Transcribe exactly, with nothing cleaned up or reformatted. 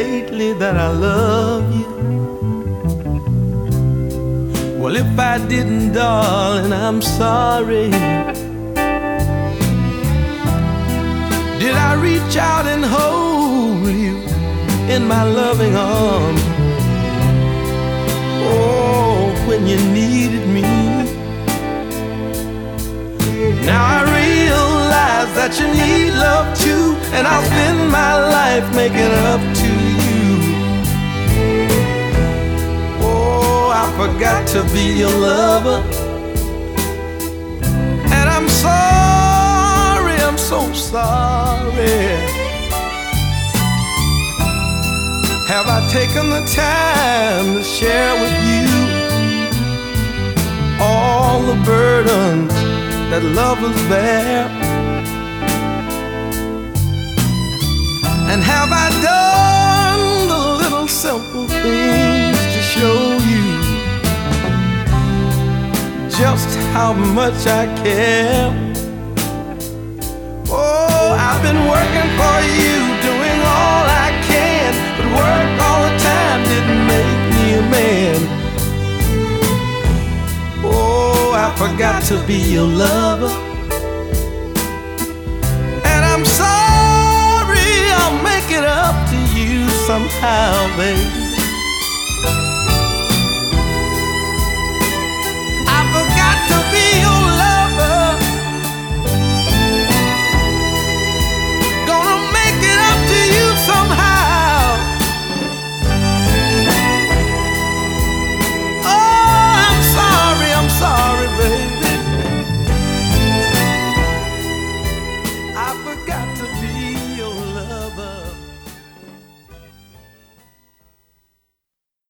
lately that I love you? Well, if I didn't, darling, I'm sorry. Did I reach out and hold you in my loving arms? Oh, when you needed me. Now I realize that you need love too, and I'll spend my life making up to you. Oh, I forgot to be your lover, and I'm sorry, I'm so sorry. Have I taken the time to share with you all the burdens that lovers bear? And have I done the little simple things to show you just how much I care? Oh, I've been working for you, doing all I can, but work all the time didn't make me a man. Oh, I forgot to be your lover, and I'm sorry, I'll make it up to you somehow, baby.